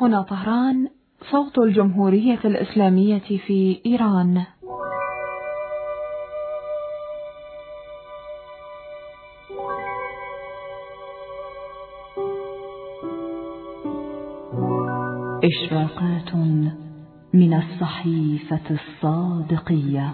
هنا طهران، صوت الجمهورية الإسلامية في إيران. إشراقات من الصحيفة الصادقية.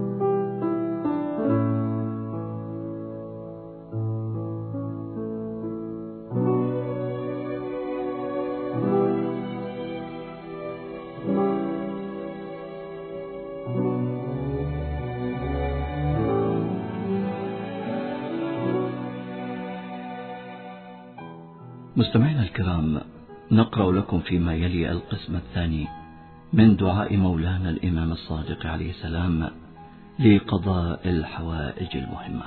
مستمعينا الكرام، نقرأ لكم فيما يلي القسم الثاني من دعاء مولانا الإمام الصادق عليه السلام لقضاء الحوائج المهمة.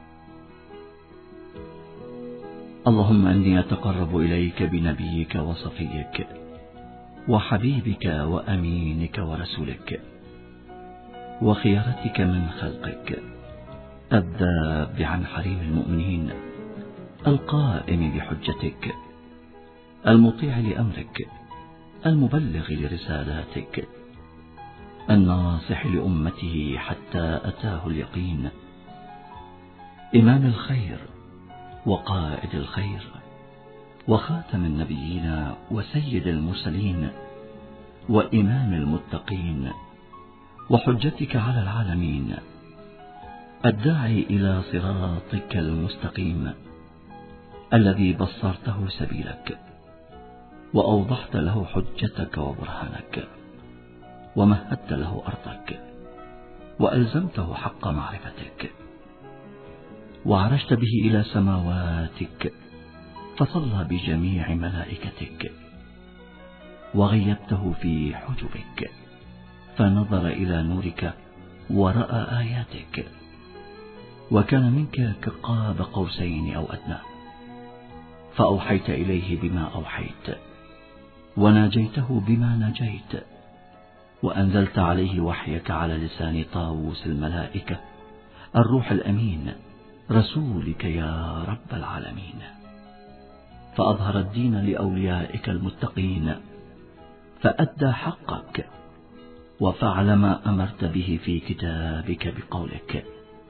اللهم إني أتقرب إليك بنبيك وصفيك وحبيبك وأمينك ورسولك وخيرتك من خلقك، الذاب عن حريم المؤمنين، القائم بحجتك، المطيع لأمرك، المبلغ لرسالاتك، الناصح لأمته حتى أتاه اليقين، إمام الخير وقائد الخير وخاتم النبيين وسيد المرسلين وإمام المتقين وحجتك على العالمين، الداعي إلى صراطك المستقيم، الذي بصرته سبيلك وأوضحت له حجتك وبرهانك ومهدت له أرضك وألزمته حق معرفتك، وعرجت به إلى سماواتك فصلى بجميع ملائكتك، وغيبته في حجبك فنظر إلى نورك ورأى آياتك، وكان منك كقاب قوسين أو أدنى، فأوحيت إليه بما أوحيت وناجيته بما ناجيت، وأنزلت عليه وحيك على لسان طاووس الملائكة الروح الأمين رسولك يا رب العالمين، فأظهر الدين لأوليائك المتقين، فأدى حقك وفعل ما أمرت به في كتابك بقولك: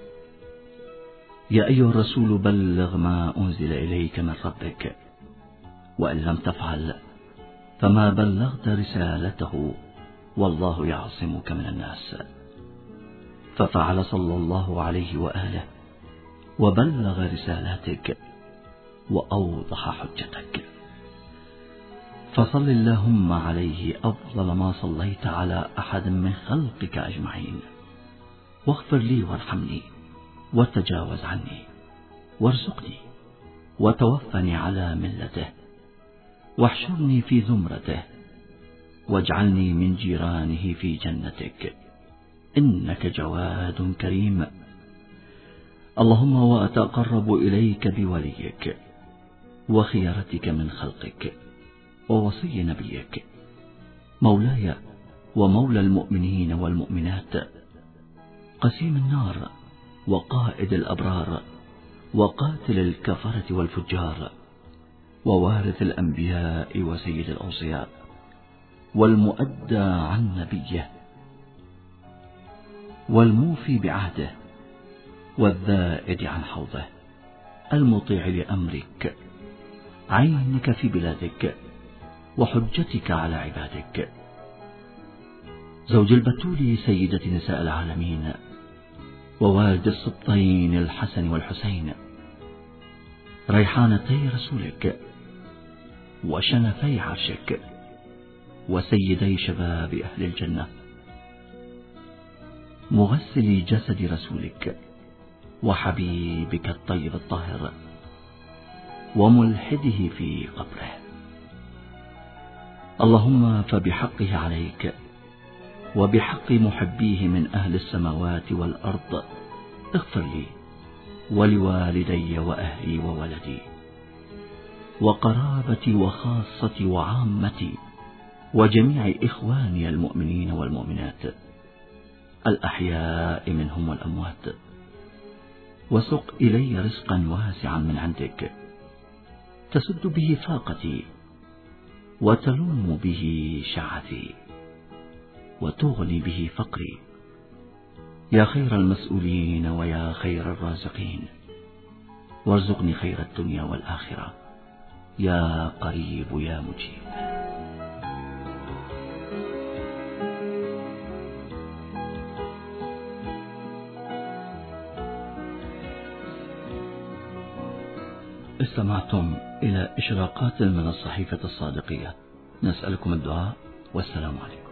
يا أيها الرسول بلغ ما أنزل إليك من ربك، وإن لم تفعل فما بلغت رسالته والله يعصمك من الناس. ففعل صلى الله عليه وآله وبلغ رسالاتك وأوضح حجتك، فصل اللهم عليه أفضل ما صليت على أحد من خلقك أجمعين، واغفر لي وارحمني وتجاوز عني وارزقني وتوفني على ملته، واحشرني في زمرته، واجعلني من جيرانه في جنتك، إنك جواد كريم. اللهم وأتقرب إليك بوليك وخيرتك من خلقك ووصي نبيك، مولاي ومولى المؤمنين والمؤمنات، قسيم النار وقائد الأبرار وقاتل الكفرة والفجار، ووارث الأنبياء وسيد الأوصياء، والمؤدى عن نبيه، والموفي بعهده، والذائد عن حوضه، المطيع لأمرك، عينك في بلادك وحجتك على عبادك، زوج البتول سيدة نساء العالمين، ووالد السبطين الحسن والحسين، ريحانتي رسولك وشنفي عرشك، وسيدي شباب أهل الجنة، مغسلي جسد رسولك وحبيبك الطيب الطاهر، وملحده في قبره. اللهم فبحقه عليك وبحق محبيه من أهل السماوات والأرض اغفر لي ولوالدي وأهلي وولدي وقرابتي وخاصتي وعامتي وجميع إخواني المؤمنين والمؤمنات الأحياء منهم والأموات، وسق إلي رزقا واسعا من عندك تسد به فاقتي، وتلوم به شعثي وتغني به فقري. يا خير المسؤولين ويا خير الرازقين، وارزقني خير الدنيا والآخرة يا قريب يا مجيب. استمعتم إلى إشراقات من الصحيفة الصادقية. نسألكم الدعاء والسلام عليكم.